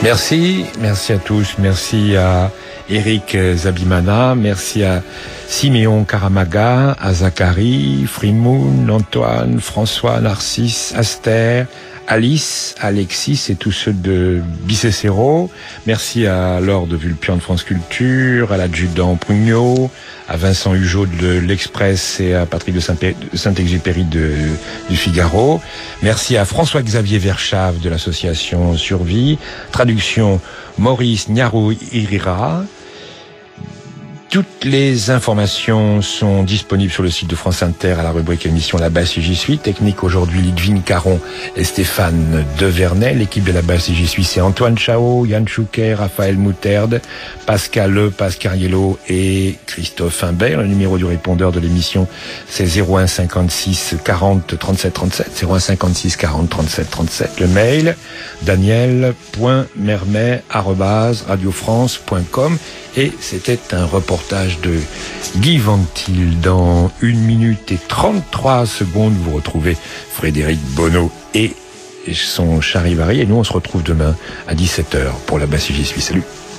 Merci à tous, merci à Eric Zabimana, merci à Siméon Karamaga, à Zachary, Frimoun, Antoine, François, Narcisse, Aster, Alice, Alexis et tous ceux de Bicécéro. Merci à Laure de Vulpian de France Culture, à l'adjudant Prugnot, à Vincent Hugeot de l'Express et à Patrick de Saint-Exupéry du Figaro. Merci à François-Xavier Verschave de l'association Survie. Traduction Maurice Nyarou-Irira. Toutes les informations sont disponibles sur le site de France Inter à la rubrique émission La Basse et J'y suis. Technique aujourd'hui Lidvine Caron et Stéphane Devernay. L'équipe de La Basse et J'y suis, c'est Antoine Chao, Yann Chouquet, Raphaël Mouterde, Pascal Pascariello et Christophe Imbert. Le numéro du répondeur de l'émission, c'est 01 56 40 37 37. 01 56 40 37 37. Le mail, daniel.mermet@radiofrance.com. Et c'était un reportage de Guy Ventil. Dans 1 minute et 33 secondes, vous retrouvez Frédéric Bonneau et son Charivari. Et nous, on se retrouve demain à 17h pour La Basse et J'y suis. Salut.